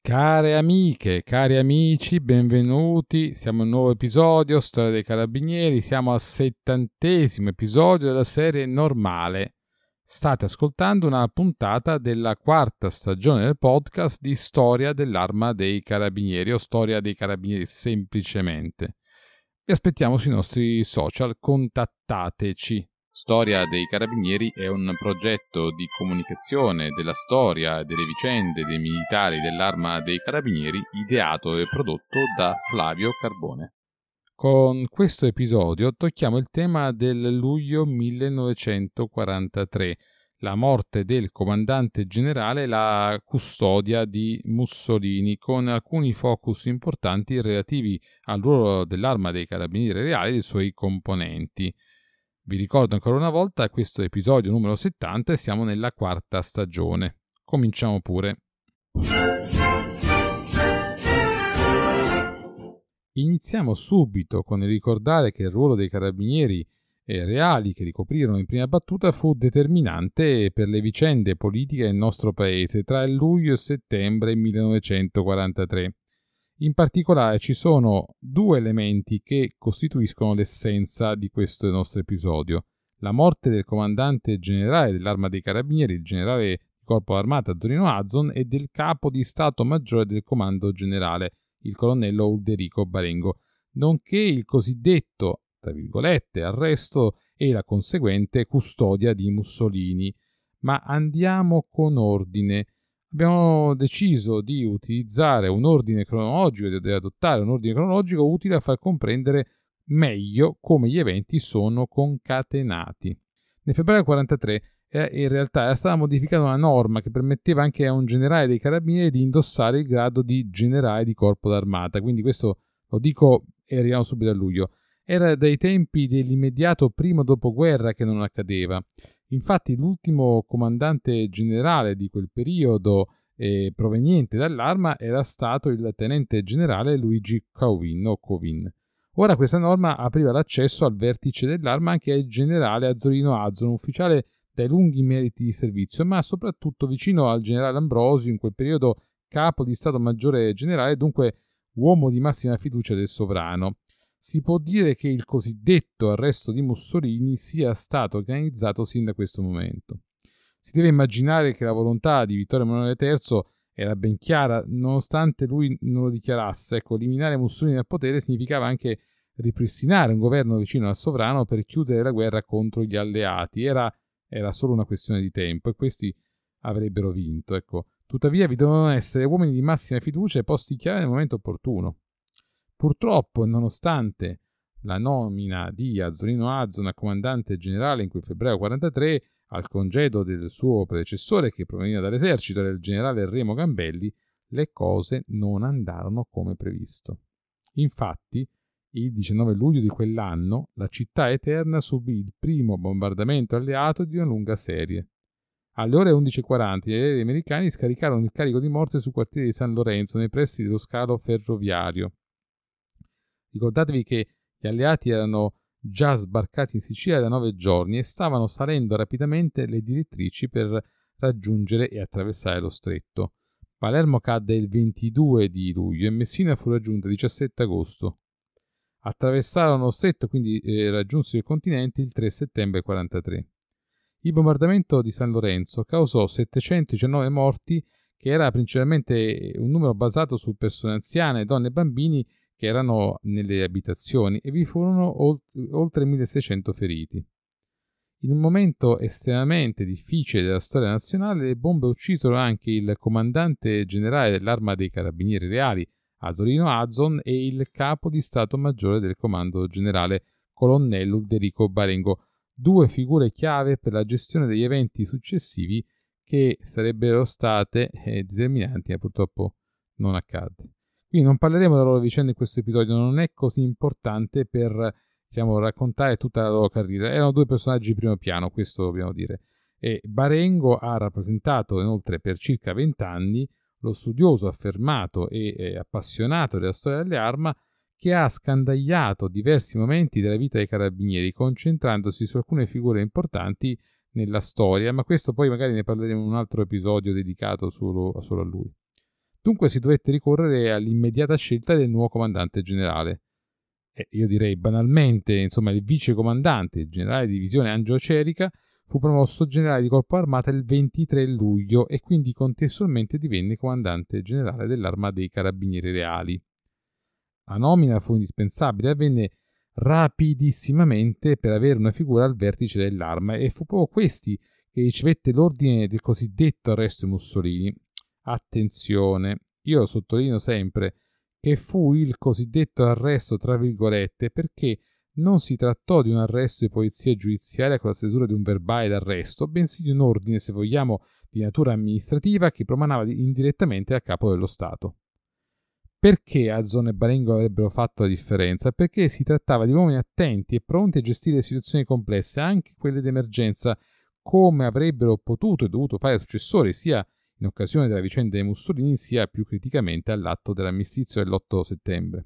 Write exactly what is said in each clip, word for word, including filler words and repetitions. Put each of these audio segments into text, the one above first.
Care amiche, cari amici, benvenuti. Siamo a un nuovo episodio, Storia dei Carabinieri. Siamo al settantesimo episodio della serie normale. State ascoltando una puntata della quarta stagione del podcast di Storia dell'Arma dei Carabinieri o Storia dei Carabinieri semplicemente. Vi aspettiamo sui nostri social, contattateci. Storia dei Carabinieri è un progetto di comunicazione della storia e delle vicende dei militari dell'Arma dei Carabinieri ideato e prodotto da Flavio Carbone. Con questo episodio tocchiamo il tema del luglio millenovecentoquarantatré, la morte del comandante generale e la custodia di Mussolini, con alcuni focus importanti relativi al ruolo dell'Arma dei Carabinieri reali e dei suoi componenti. Vi ricordo ancora una volta questo episodio numero settanta e siamo nella quarta stagione. Cominciamo pure. Iniziamo subito con il ricordare che il ruolo dei carabinieri eh, reali che ricoprirono in prima battuta fu determinante per le vicende politiche del nostro paese tra il luglio e settembre millenovecentoquarantatré. In particolare ci sono due elementi che costituiscono l'essenza di questo nostro episodio: la morte del comandante generale dell'Arma dei Carabinieri, il generale di Corpo d'Armata Azzurino Azzon, e del capo di Stato Maggiore del Comando Generale, il colonnello Ulderico Barengo, nonché il cosiddetto, tra virgolette, arresto e la conseguente custodia di Mussolini. Ma andiamo con ordine. Abbiamo deciso di utilizzare un ordine cronologico, di adottare un ordine cronologico utile a far comprendere meglio come gli eventi sono concatenati. Nel febbraio quarantatré eh, in realtà era stata modificata una norma che permetteva anche a un generale dei carabinieri di indossare il grado di generale di corpo d'armata, quindi questo lo dico e arriviamo subito a luglio. Era dai tempi dell'immediato primo dopoguerra che non accadeva. Infatti l'ultimo comandante generale di quel periodo eh, proveniente dall'Arma era stato il tenente generale Luigi Cauvin o Covin. Ora questa norma apriva l'accesso al vertice dell'Arma anche al generale Azzurino Azzon, un ufficiale dai lunghi meriti di servizio, ma soprattutto vicino al generale Ambrosio, in quel periodo capo di Stato Maggiore Generale, dunque uomo di massima fiducia del sovrano. Si può dire che il cosiddetto arresto di Mussolini sia stato organizzato sin da questo momento. Si deve immaginare che la volontà di Vittorio Emanuele terzo era ben chiara, nonostante lui non lo dichiarasse. Ecco, eliminare Mussolini dal potere significava anche ripristinare un governo vicino al sovrano per chiudere la guerra contro gli alleati. Era, era solo una questione di tempo e questi avrebbero vinto. Ecco. Tuttavia vi dovevano essere uomini di massima fiducia e posti chiari nel momento opportuno. Purtroppo, nonostante la nomina di Azzurino Azzon a comandante generale in quel febbraio quarantatré, al congedo del suo predecessore che proveniva dall'esercito del generale Remo Gambelli, le cose non andarono come previsto. Infatti, il diciannove luglio di quell'anno, la città eterna subì il primo bombardamento alleato di una lunga serie. Alle ore undici e quaranta gli aerei americani scaricarono il carico di morte sul quartiere di San Lorenzo, nei pressi dello scalo ferroviario. Ricordatevi che gli alleati erano già sbarcati in Sicilia da nove giorni e stavano salendo rapidamente le direttrici per raggiungere e attraversare lo stretto. Palermo cadde il ventidue di luglio e Messina fu raggiunta il diciassette agosto. Attraversarono lo stretto, quindi eh, raggiunsero il continente il tre settembre quarantatré. Il bombardamento di San Lorenzo causò settecentodiciannove morti, che era principalmente un numero basato su persone anziane, donne e bambini che erano nelle abitazioni, e vi furono oltre milleseicento feriti. In un momento estremamente difficile della storia nazionale, le bombe uccisero anche il comandante generale dell'Arma dei Carabinieri Reali, Azzurino Azzon, e il capo di Stato Maggiore del Comando Generale, colonnello Ulderico Barengo, due figure chiave per la gestione degli eventi successivi che sarebbero state eh, determinanti, ma purtroppo non accadde. Quindi non parleremo della loro vicenda in questo episodio, non è così importante per, diciamo, raccontare tutta la loro carriera. Erano due personaggi di primo piano, questo dobbiamo dire. E Barengo ha rappresentato inoltre per circa vent'anni lo studioso affermato e eh, appassionato della storia delle armi, che ha scandagliato diversi momenti della vita dei carabinieri, concentrandosi su alcune figure importanti nella storia, ma questo poi magari ne parleremo in un altro episodio dedicato solo, solo a lui. Dunque si dovette ricorrere all'immediata scelta del nuovo comandante generale. E io direi banalmente, insomma, il vice comandante, il generale di divisione Angelo Cerica, fu promosso generale di corpo armata il ventitré luglio e quindi contestualmente divenne comandante generale dell'Arma dei Carabinieri Reali. La nomina fu indispensabile e avvenne rapidissimamente per avere una figura al vertice dell'Arma, e fu proprio questi che ricevette l'ordine del cosiddetto arresto di Mussolini. Attenzione, io sottolineo sempre che fu il cosiddetto arresto tra virgolette perché non si trattò di un arresto di polizia giudiziaria con la stesura di un verbale d'arresto, bensì di un ordine, se vogliamo, di natura amministrativa che promanava indirettamente a capo dello Stato. Perché Azzone e Barengo avrebbero fatto la differenza? Perché si trattava di uomini attenti e pronti a gestire situazioni complesse, anche quelle d'emergenza, come avrebbero potuto e dovuto fare i successori, sia in occasione della vicenda dei Mussolini, sia più criticamente all'atto dell'armistizio dell'otto settembre.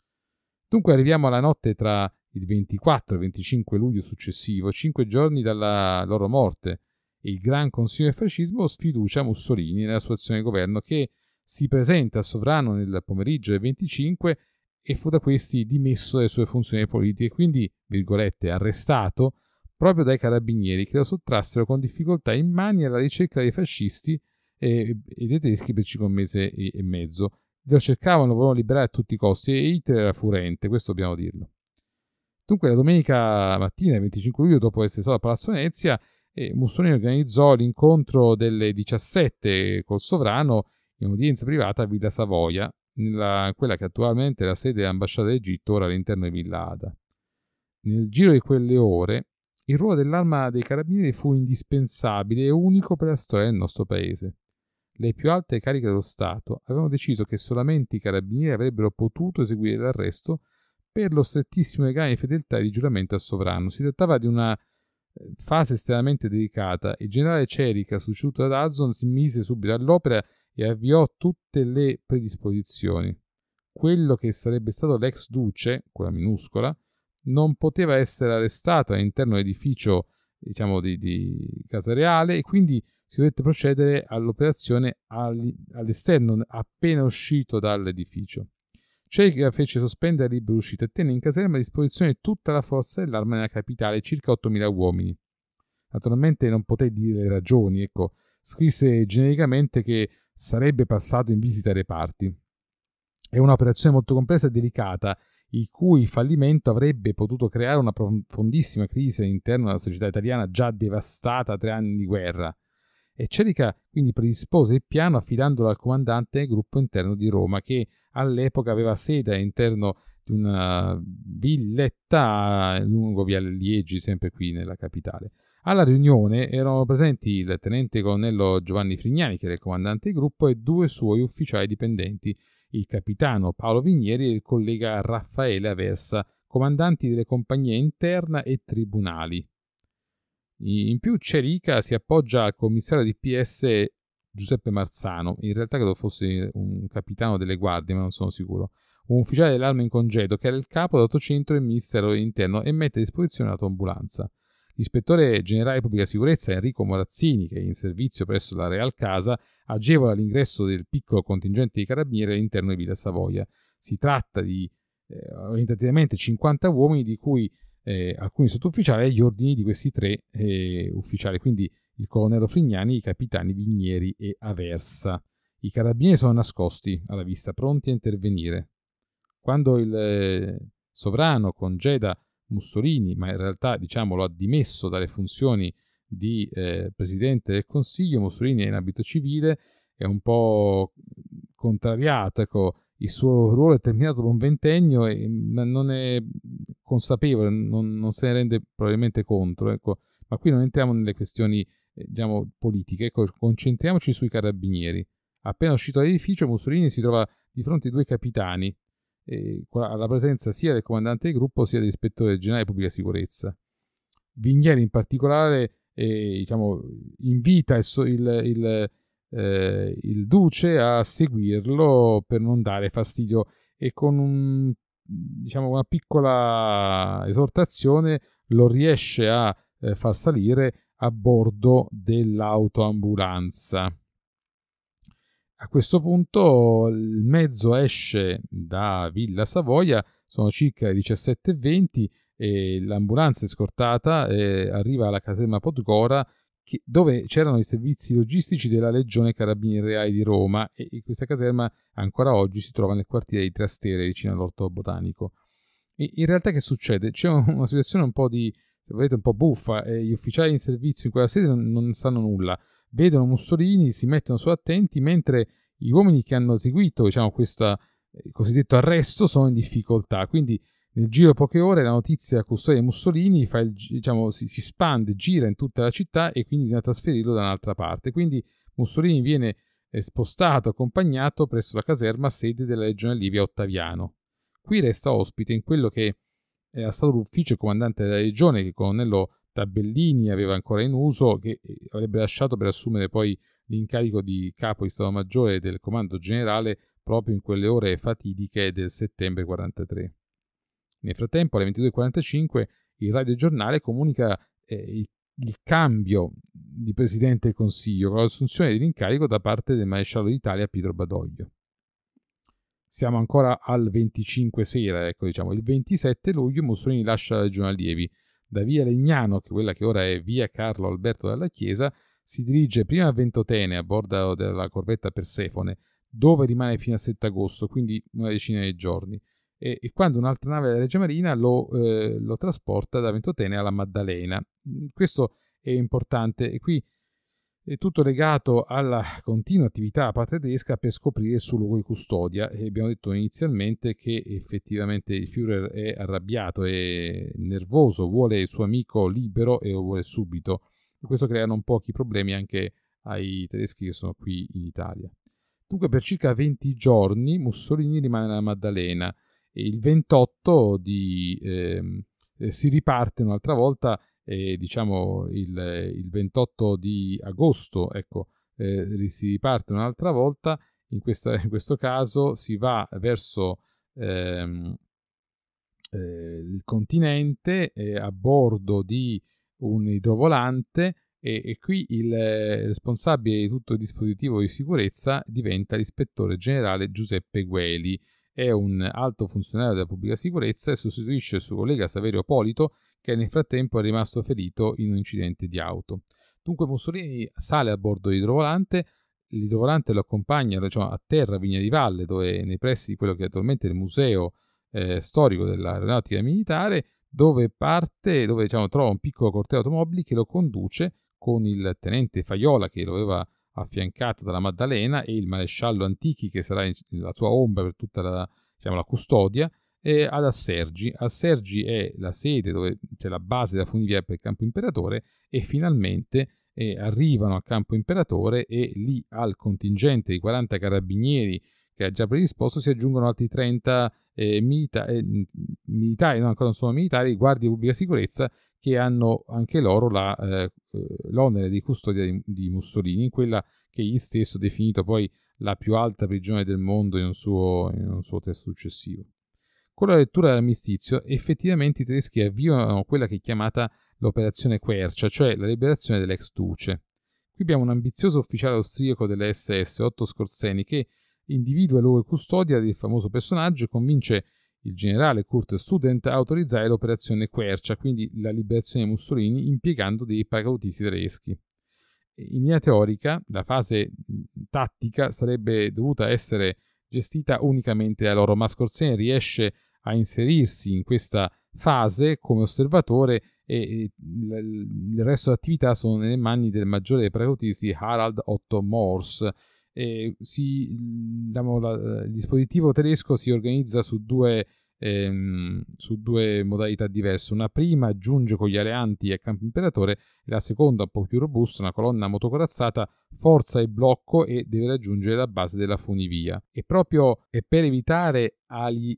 Dunque arriviamo alla notte tra il ventiquattro e il venticinque luglio successivo, cinque giorni dalla loro morte, e il Gran Consiglio del Fascismo sfiducia Mussolini nella sua azione di governo, che si presenta al sovrano nel pomeriggio del venticinque e fu da questi dimesso dalle sue funzioni politiche, quindi, virgolette, arrestato proprio dai carabinieri che lo sottrassero con difficoltà in mani alla ricerca dei fascisti e, e dei tedeschi per circa un mese e, e mezzo. Lo cercavano, lo volevano liberare a tutti i costi e Hitler era furente, questo dobbiamo dirlo. Dunque la domenica mattina, il venticinque luglio, dopo essere stato a Palazzo Venezia, eh, Mussolini organizzò l'incontro delle diciassette col sovrano in udienza privata a Villa Savoia, nella, quella che attualmente è la sede dell'ambasciata d'Egitto, ora all'interno di Villa Ada. Nel giro di quelle ore, il ruolo dell'Arma dei Carabinieri fu indispensabile e unico per la storia del nostro paese. Le più alte cariche dello Stato avevano deciso che solamente i carabinieri avrebbero potuto eseguire l'arresto per lo strettissimo legame di fedeltà e di giuramento al sovrano. Si trattava di una fase estremamente delicata. Il generale Cerica, succeduto da Azzon, si mise subito all'opera e avviò tutte le predisposizioni. Quello che sarebbe stato l'ex duce, quella minuscola, non poteva essere arrestato all'interno dell'edificio, diciamo, di, di Casa Reale, e quindi si dovette procedere all'operazione all'esterno, appena uscito dall'edificio. Cerica fece sospendere la libera uscita e tenne in caserma a disposizione tutta la forza dell'Arma nella capitale, circa ottomila uomini. Naturalmente non poté dire le ragioni, ecco, scrisse genericamente che sarebbe passato in visita ai reparti. È un'operazione molto complessa e delicata, il cui fallimento avrebbe potuto creare una profondissima crisi all'interno della società italiana già devastata da tre anni di guerra. E Cerica quindi predispose il piano affidandolo al comandante del gruppo interno di Roma, che all'epoca aveva sede all'interno di una villetta lungo via Liegi, sempre qui nella capitale. Alla riunione erano presenti il tenente colonnello Giovanni Frignani, che era il comandante del gruppo, e due suoi ufficiali dipendenti, il capitano Paolo Vignieri e il collega Raffaele Aversa, comandanti delle compagnie interna e tribunali. In più Cerica si appoggia al commissario di P S Giuseppe Marzano, in realtà credo fosse un capitano delle guardie, ma non sono sicuro, un ufficiale dell'arma in congedo che era il capo dell'autocentro del Ministero dell'Interno e mette a disposizione l'autoambulanza. L'ispettore generale di pubblica sicurezza Enrico Morazzini, che è in servizio presso la Real Casa, agevola l'ingresso del piccolo contingente di carabinieri all'interno di Villa Savoia. Si tratta di eh, orientativamente cinquanta uomini, di cui eh, alcuni sottufficiali agli ordini di questi tre eh, ufficiali, quindi il colonnello Frignani, i capitani Vignieri e Aversa. I carabinieri sono nascosti alla vista, pronti a intervenire. Quando il eh, sovrano congeda Mussolini, ma in realtà diciamo lo ha dimesso dalle funzioni di eh, Presidente del Consiglio, Mussolini è in abito civile, è un po' contrariato, ecco, il suo ruolo è terminato dopo un ventennio e non è consapevole, non, non se ne rende probabilmente conto, ecco. Ma qui non entriamo nelle questioni eh, diciamo politiche, ecco, concentriamoci sui carabinieri. Appena uscito dall'edificio, Mussolini si trova di fronte ai due capitani, eh, alla presenza sia del comandante del gruppo sia dell'ispettore generale di pubblica sicurezza. Vignieri in particolare eh, diciamo, invita il, il, il, eh, il duce a seguirlo per non dare fastidio, e con un, diciamo, una piccola esortazione lo riesce a eh, far salire a bordo dell'autoambulanza. A questo punto il mezzo esce da Villa Savoia, sono circa le diciassette e venti e l'ambulanza è scortata e arriva alla caserma Podgora, che, dove c'erano i servizi logistici della Legione Carabinieri Reali di Roma, e questa caserma ancora oggi si trova nel quartiere di Trastevere, vicino all'Orto Botanico. E in realtà che succede? C'è una situazione un po' di, se volete, un po' buffa, e gli ufficiali in servizio in quella sede non, non sanno nulla. Vedono Mussolini, si mettono su attenti, mentre gli uomini che hanno eseguito, diciamo, questo eh, cosiddetto arresto sono in difficoltà. Quindi nel giro di poche ore la notizia della custodia di Mussolini fa il, diciamo, si, si spande, gira in tutta la città e quindi bisogna trasferirlo da un'altra parte. Quindi Mussolini viene eh, spostato, accompagnato presso la caserma sede della Legione Livia Ottaviano. Qui resta ospite in quello che era stato l'ufficio comandante della legione, che il colonnello Tabellini aveva ancora in uso, che avrebbe lasciato per assumere poi l'incarico di capo di Stato Maggiore del Comando Generale proprio in quelle ore fatidiche del settembre quarantatré. Nel frattempo, alle ventidue e quarantacinque, il radiogiornale comunica eh, il, il cambio di Presidente del Consiglio con l'assunzione dell'incarico da parte del Maresciallo d'Italia Pietro Badoglio. Siamo ancora al venticinque sera, ecco, diciamo, il ventisette luglio Mussolini lascia la Legione Allievi. Da via Legnano, che quella che ora è via Carlo Alberto dalla Chiesa, si dirige prima a Ventotene a bordo della corvetta Persefone, dove rimane fino al sette agosto, quindi una decina di giorni. E, e quando un'altra nave della Regia Marina lo, eh, lo trasporta da Ventotene alla Maddalena. Questo è importante, e qui è tutto legato alla continua attività tedesca per scoprire il suo luogo di custodia. E abbiamo detto inizialmente che effettivamente il Führer è arrabbiato, è nervoso, vuole il suo amico libero e lo vuole subito. E questo crea non pochi problemi anche ai tedeschi che sono qui in Italia. Dunque per circa venti giorni Mussolini rimane alla Maddalena e il ventotto di, eh, si riparte un'altra volta. E diciamo il, il ventotto di agosto, ecco, eh, si riparte un'altra volta. In, questa, in questo caso si va verso ehm, eh, il continente eh, a bordo di un idrovolante, e, e qui il eh, responsabile di tutto il dispositivo di sicurezza diventa l'ispettore generale Giuseppe Gueli. È un alto funzionario della pubblica sicurezza e sostituisce il suo collega Saverio Polito, che nel frattempo è rimasto ferito in un incidente di auto. Dunque Mussolini sale a bordo dell'idrovolante, l'idrovolante lo accompagna, diciamo, a terra a Vigna di Valle, dove nei pressi di quello che attualmente è il museo eh, storico dell'aeronautica militare, dove parte, dove diciamo, trova un piccolo corteo automobili che lo conduce con il tenente Faiola, che lo aveva affiancato dalla Maddalena, e il maresciallo Antichi, che sarà in, la sua ombra per tutta la, diciamo, la custodia, e ad Assergi. Assergi è la sede dove c'è la base della funivia per Campo Imperatore, e finalmente eh, arrivano a Campo Imperatore, e lì al contingente di quaranta carabinieri che ha già predisposto si aggiungono altri trenta eh, milita- eh, militari, no, ancora non sono militari, guardie di pubblica sicurezza, che hanno anche loro la, eh, l'onere di custodia di, di Mussolini, in quella che egli stesso ha definito poi la più alta prigione del mondo in un suo, in un suo testo successivo. Con la lettura dell'armistizio, effettivamente i tedeschi avviano quella che è chiamata l'operazione Quercia, cioè la liberazione dell'ex duce. Qui abbiamo un ambizioso ufficiale austriaco delle esse esse, Otto Skorzeny, che individua il luogo di custodia del famoso personaggio e convince il generale Kurt Student a autorizzare l'operazione Quercia, quindi la liberazione di Mussolini, impiegando dei paracadutisti tedeschi. In linea teorica, la fase tattica sarebbe dovuta essere gestita unicamente da loro, ma Skorzeny riesce a inserirsi in questa fase come osservatore, e il resto dell'attività sono nelle mani del maggiore dei paracadutisti Harald Otto Mors. E si, diciamo, la, il dispositivo tedesco si organizza su due, ehm, su due modalità diverse. Una prima giunge con gli alleanti a Campo Imperatore, e la seconda, un po' più robusta, una colonna motocorazzata, forza il blocco e deve raggiungere la base della funivia. E proprio e per evitare agli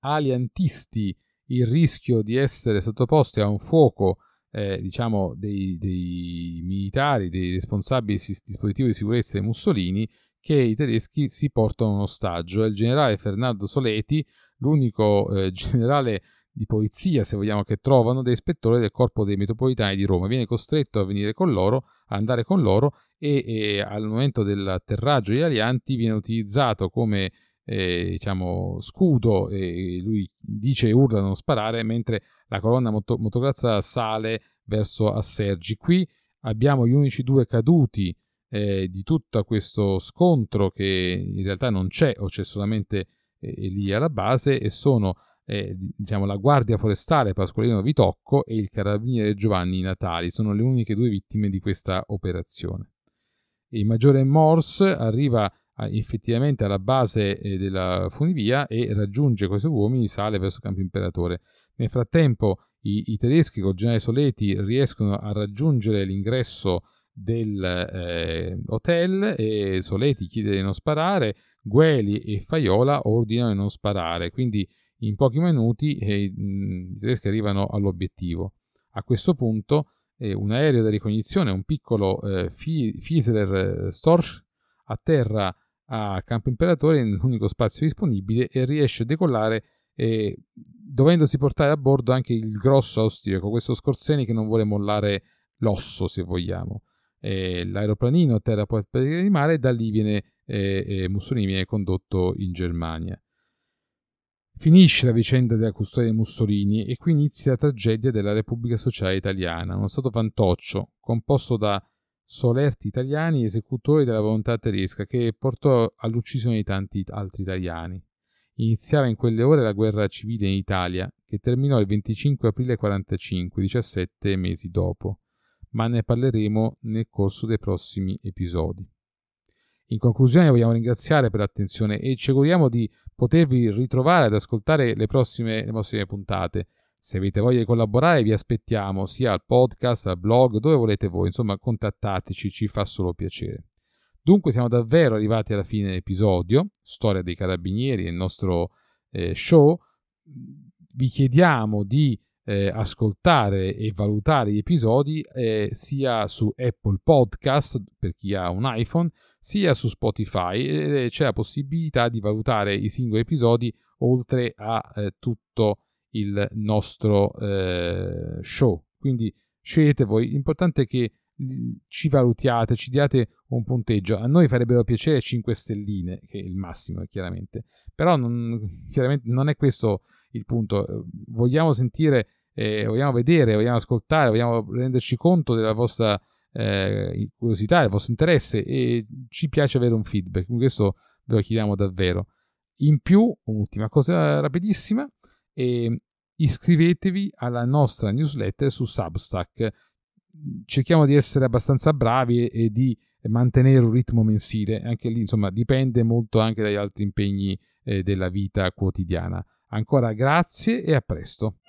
aliantisti il rischio di essere sottoposti a un fuoco eh, diciamo dei, dei militari, dei responsabili del dispositivo di sicurezza di Mussolini, che i tedeschi si portano un ostaggio. È il generale Fernando Soleti, l'unico eh, generale di polizia, se vogliamo, che trovano dell'ispettore del corpo dei metropolitani di Roma. Viene costretto a venire con loro, a andare con loro e, e al momento dell'atterraggio degli alianti viene utilizzato come eh, diciamo scudo e lui dice e urla non sparare mentre la colonna moto- motocrossata sale verso Assergi. Qui abbiamo gli unici due caduti eh, di tutto questo scontro, che in realtà non c'è o c'è solamente eh, lì alla base, e sono Eh, diciamo la guardia forestale Pasqualino Vitocco e il carabiniere Giovanni Natali. Sono le uniche due vittime di questa operazione. Il maggiore Morse arriva a, effettivamente alla base eh, della funivia e raggiunge questi uomini, sale verso Campo Imperatore. Nel frattempo i, i tedeschi con il generale Soleti riescono a raggiungere l'ingresso del eh, hotel e Soleti chiede di non sparare, Gueli e Faiola ordinano di non sparare, quindi in pochi minuti eh, i tedeschi arrivano all'obiettivo. A questo punto eh, un aereo da ricognizione, un piccolo eh, Fiesler Storch, atterra a Campo Imperatore nell'unico spazio disponibile e riesce a decollare eh, dovendosi portare a bordo anche il grosso austriaco, questo Scorzeni che non vuole mollare l'osso, se vogliamo. Eh, l'aeroplanino atterra poi di mare e da lì viene, eh, eh, Mussolini viene condotto in Germania. Finisce la vicenda della custodia di Mussolini e qui inizia la tragedia della Repubblica Sociale Italiana, uno stato fantoccio composto da solerti italiani esecutori della volontà tedesca che portò all'uccisione di tanti altri italiani. Iniziava in quelle ore la guerra civile in Italia, che terminò il venticinque aprile quarantacinque, diciassette mesi dopo, ma ne parleremo nel corso dei prossimi episodi. In conclusione vogliamo ringraziare per l'attenzione e ci auguriamo di potervi ritrovare ad ascoltare le prossime, le prossime puntate. Se avete voglia di collaborare vi aspettiamo sia al podcast, al blog, dove volete voi, insomma contattateci, ci fa solo piacere. Dunque siamo davvero arrivati alla fine dell'episodio, Storia dei Carabinieri, il nostro eh, show. Vi chiediamo di eh, ascoltare e valutare gli episodi eh, sia su Apple Podcast per chi ha un iPhone, sia su Spotify, e c'è la possibilità di valutare i singoli episodi oltre a eh, tutto il nostro eh, show. Quindi scegliete voi, l'importante è che ci valutiate, ci diate un punteggio. A noi farebbero piacere cinque stelline, che è il massimo chiaramente, però non, chiaramente non è questo il punto. Vogliamo sentire, eh, vogliamo vedere, vogliamo ascoltare, vogliamo renderci conto della vostra eh, curiosità, del vostro interesse, e ci piace avere un feedback, quindi questo ve lo chiediamo davvero. In più, un'ultima cosa rapidissima, eh, iscrivetevi alla nostra newsletter su Substack. Cerchiamo di essere abbastanza bravi e, e di mantenere un ritmo mensile, anche lì insomma dipende molto anche dagli altri impegni eh, della vita quotidiana. Ancora grazie e a presto.